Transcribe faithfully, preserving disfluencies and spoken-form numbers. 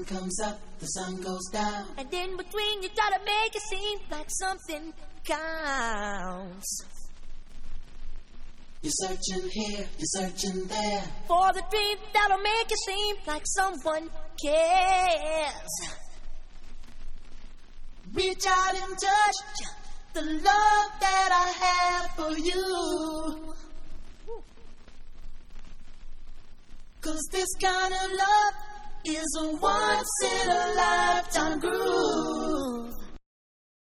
sun comes up, the sun goes down. And in between you gotta make it seem like something counts. You're searching here, you're searching there, for the dream that'll make it seem like someone cares. Reach out and touch the love that I have for you. 'Cause this kind of love is a once in a lifetime groove.